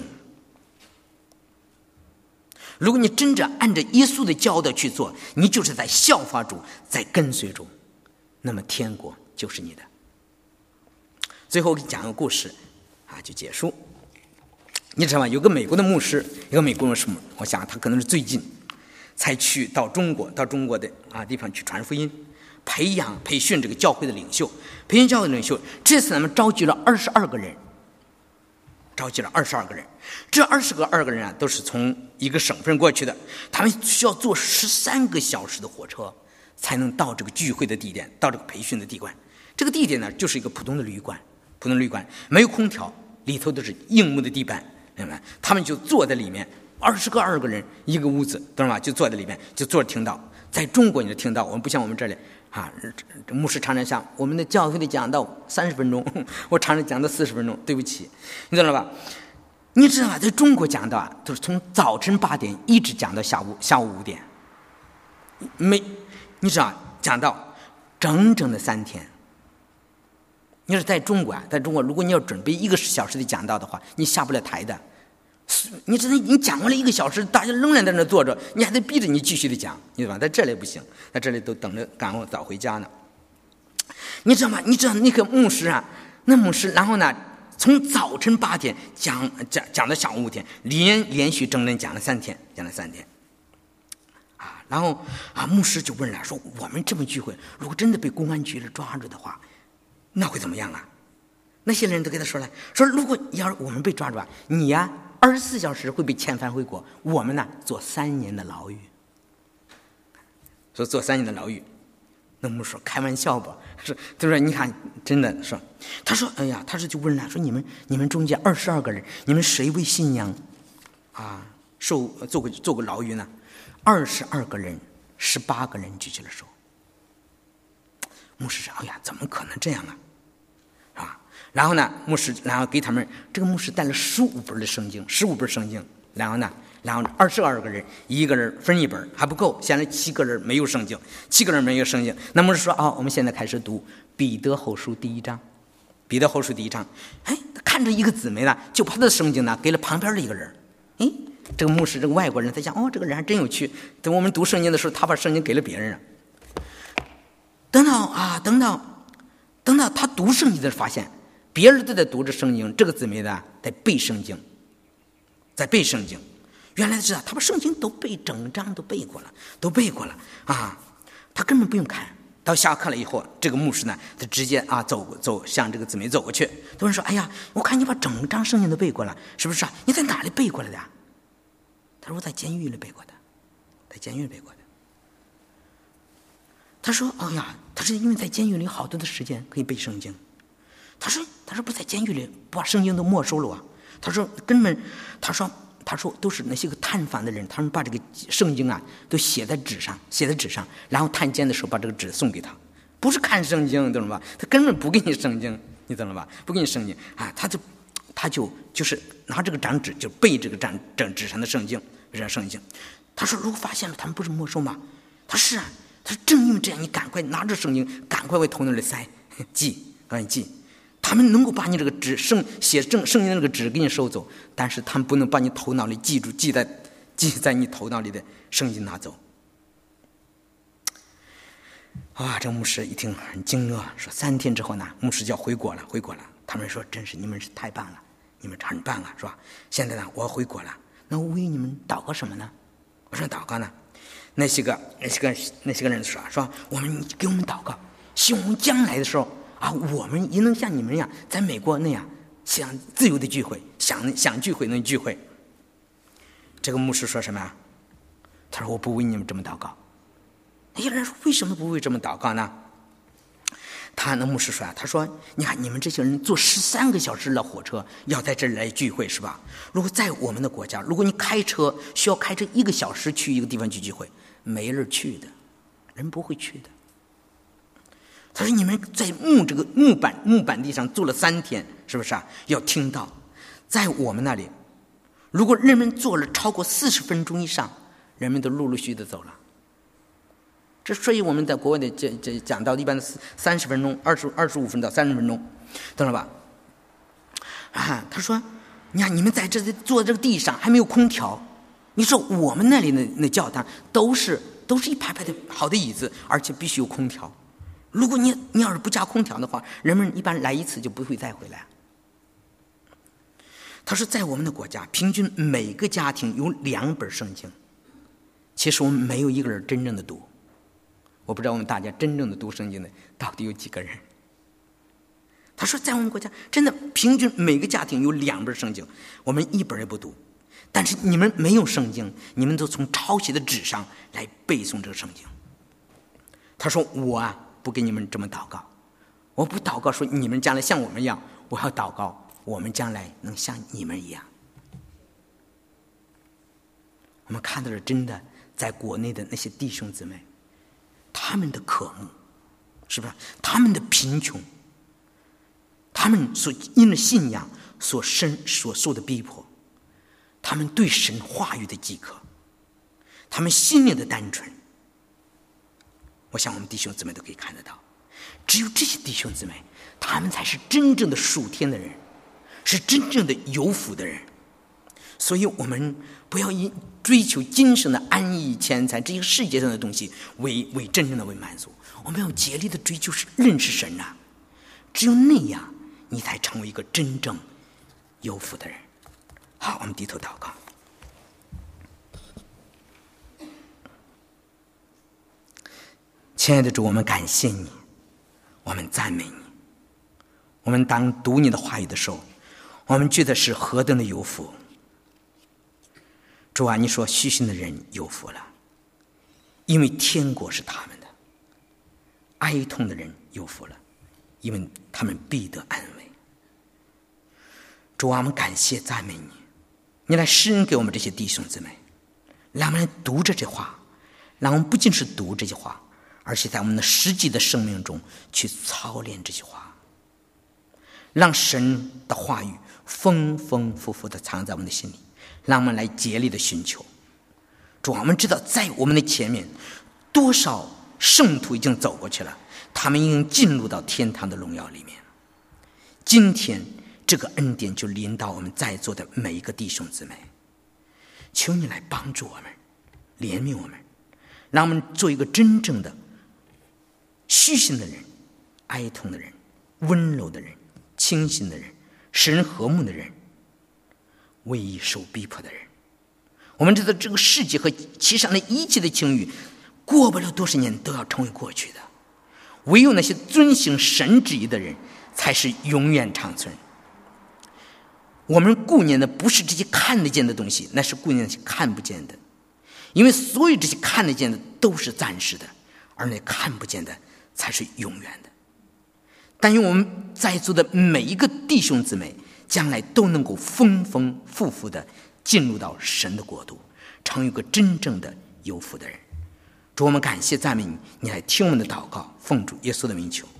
如果你真正按照耶稣的教导去做，你就是在效法主，在跟随主，那么天国就是你的。最后我给你讲个故事啊，就结束。你知道吗？有个美国的牧师，一个美国人是，我想他可能是最近才去到中国，到中国的啊地方去传福音，培养培训这个教会的领袖，培训教会的领袖。这次他们召集了二十二个人，召集了二十二个人。这二十个二个人啊，都是从一个省份过去的，他们需要坐十三个小时的火车才能到这个聚会的地点，到这个培训的地段。这个地点呢，就是一个普通的旅馆，普通旅馆没有空调，里头都是硬木的地板，明白？他们就坐在里面，二十个二个人一个屋子，懂吗？就坐在里面，就坐着听到。在中国你就听到，我们不像我们这里啊，牧师常常讲我们的教会的讲道三十分钟，我常常讲到四十分钟，对不起，你知道吧？你知道吧？在中国讲道啊，都是从早晨八点一直讲到下午下午五点，没，你知道讲到整整的三天。你说在中国啊，在中国，如果你要准备一个小时的讲道的话，你下不了台的。你知道，你讲完了一个小时，大家仍然在那坐着，你还得逼着你继续的讲，你知道吧？在这里不行，在这里都等着赶我早回家呢。你知道吗？你知道那个牧师啊，那牧师，然后呢，从早晨八点讲讲讲到下午五点，连连续整整讲了三天，讲了三天。啊，然后啊，牧师就问了，说我们这么聚会，如果真的被公安局抓住的话，那会怎么样啊？那些人都给他说了，说如果要是我们被抓住啊，你呀二十四小时会被遣返回国，我们呢坐三年的牢狱。说坐三年的牢狱，那牧师说开玩笑吧，说他说你看真的说，他说哎呀，他说就问了，说你们你们中间二十二个人，你们谁为信仰啊受做过做过牢狱呢？二十二个人，十八个人举起了手。牧师说哎呀，怎么可能这样啊？啊，然后呢，牧师然后给他们，这个牧师带了十五本的圣经，十五本圣经，然后呢，然后二十二个人，一个人分一本还不够，现在七个人没有圣经，七个人没有圣经。那牧师说啊、哦，我们现在开始读彼得后书第一章，彼得后书第一章。哎，看着一个姊妹呢，就把他的圣经呢给了旁边的一个人。哎，这个牧师这个外国人他想，哦，这个人还真有趣。等我们读圣经的时候，他把圣经给了别人了。等到啊，等到。等到他读圣经的时候，发现别人都在读着圣经，这个姊妹呢在背圣经，在背圣经。原来知道他把圣经都背整章都背过了，都背过了啊！他根本不用看。到下课了以后，这个牧师呢，他直接啊走走向这个姊妹走过去。有人说：“哎呀，我看你把整章圣经都背过了，是不是啊？你在哪里背过来的？”他说：“我在监狱里背过的，在监狱里背过的。”他说：“哦呀，他是因为在监狱里好多的时间可以背圣经。” 他说他说不在监狱里不把圣经都没收了啊？他说根本他说他说都是那些个探访的人，他们把这个圣经啊都写在纸上，写在纸上，然后探监的时候把这个纸送给他，不是看圣经，懂了吧？他根本不给你圣经，你懂了吧？不给你圣经啊，他就他就就是拿这个张纸就背这个张张纸上的圣经，这圣经。他说如果发现了，他们不是没收吗？他是啊，他说正因为这样，你赶快拿着圣经，赶快往头脑里塞记，赶紧记。他们能够把你这个纸圣写正圣经的那个纸给你收走，但是他们不能把你头脑里记住记在记在你头脑里的圣经拿走。啊，这个牧师一听很惊愕，说三天之后呢，牧师就要回国了，回国了。他们说真是你们是太棒了，你们很棒啊，是吧？现在呢，我要回国了，那我为你们祷告什么呢？我说祷告呢，那些个那些个那些个人说说我们给我们祷告，希望我们将来的时候啊，我们也能像你们一样，在美国那样想自由的聚会，想想聚会能聚会。这个牧师说什么呀？他说我不为你们这么祷告。那些人说为什么不为这么祷告呢？他那牧师说啊，他说你看你们这些人坐十三个小时的火车要在这里来聚会是吧？如果在我们的国家，如果你开车需要开车一个小时去一个地方去聚会，没人去的，人不会去的。他说你们在木这个木板木板地上坐了三天，是不是啊？要听到，在我们那里，如果人们坐了超过四十分钟以上，人们都陆陆续续的走了。这所以我们在国外的这这讲到一般的三十分钟、二十二十五分到三十分钟，懂了吧？啊，他说，你看你们在这坐这个地上还没有空调，你说我们那里的那教堂都是都是一排排的好的椅子，而且必须有空调。如果你你要是不加空调的话，人们一般来一次就不会再回来。他说，在我们的国家，平均每个家庭有两本圣经，其实我们没有一个人真正的读。我不知道我们大家真正的读圣经的到底有几个人。他说，在我们国家真的平均每个家庭有两本圣经，我们一本也不读。但是你们没有圣经，你们都从抄写的纸上来背诵这个圣经。他说我啊不给你们这么祷告，我不祷告说你们将来像我们一样，我要祷告我们将来能像你们一样。我们看到了真的在国内的那些弟兄姊妹，他们的渴慕，是不是？他们的贫穷，他们所因着信仰所生所受的逼迫，他们对神话语的饥渴，他们心灵的单纯，我想我们弟兄姊妹都可以看得到。只有这些弟兄姊妹，他们才是真正的属天的人，是真正的有福的人。所以我们不要以追求今生的安逸钱财这个世界上的东西为为真正的为满足，我们要竭力的追求是认识神啊，只有那样你才成为一个真正有福的人。好，我们低头祷告。亲爱的主，我们感谢你，我们赞美你。我们当读你的话语的时候，我们觉得是何等的有福。主啊，你说虚心的人有福了，因为天国是他们的；哀痛的人有福了，因为他们必得安慰。主啊，我们感谢赞美你，你来施恩给我们这些弟兄姊妹，让我们读这些话，让我们不仅是读这些话，而且在我们的实际的生命中去操练这些话，让神的话语丰丰富富的藏在我们的心里，让我们来竭力的寻求。主啊，我们知道在我们的前面多少圣徒已经走过去了，他们已经进入到天堂的荣耀里面。今天这个恩典就临到我们在座的每一个弟兄姊妹，求你来帮助我们，怜悯我们，让我们做一个真正的虚心的人，哀痛的人，温柔的人，清心的人，使人和睦的人，为义受逼迫的人。我们知道这个世界和其上的一切的情欲，过不了多少年都要成为过去的，唯有那些遵行神旨意的人才是永远长存。我们顾念的不是这些看得见的东西，那是顾念那些看不见的，因为所有这些看得见的都是暂时的，而那看不见的才是永远的。 但愿我们在座的每一个弟兄姊妹将来都能够丰丰富富的进入到神的国度，成为一个真正的有福的人。主，我们感谢赞美你，你来听我们的祷告，奉主耶稣的名求。